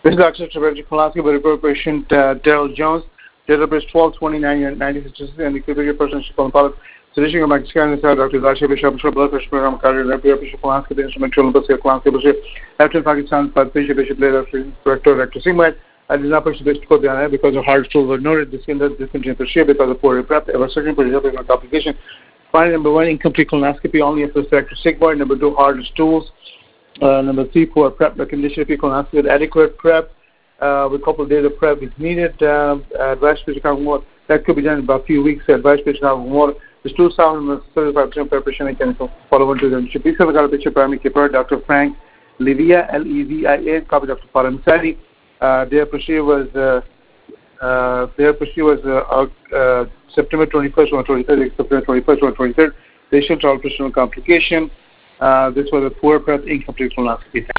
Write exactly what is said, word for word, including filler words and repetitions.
This is Doctor Trevor Polanski, by report patient uh, Daryl Jones. Date of birth twelve twenty-nine nineteen sixty-six, and the critical person she called Pollock. Sedition of Mexican inside Doctor Zashi Bishop, blood pressure program, cardiac Bishop Polanski, the instrumental Bishop Polanski, Bishop, after Pakistan, Bishop Bishop later, Director, Director Singway. I did not push the best code down because of hard stool were noted, discontinued discontinued because of poor prep, ever searching for helping on complication. Finding number one, incomplete colonoscopy only if it's Director Sigboy. Number two, hard stools. Uh, number three, poor prep, the condition of colonoscopy with adequate prep. Uh, with a couple of days of prep is needed. Uh, advice patient have more. That could be done in about a few weeks. Advice patient have more. The stool sound was thirty-five percent preparation and can follow on to them. Should be sent to the primary keeper, Doctor Frank Levia, L E V I A, copy Doctor Param Sadi. Uh, their procedure was uh, uh, their procedure was uh, uh, September twenty-first or twenty-third, September twenty-first or twenty-third. Patient operational complication. Uh, this was a poor prep, incomplete colonoscopy.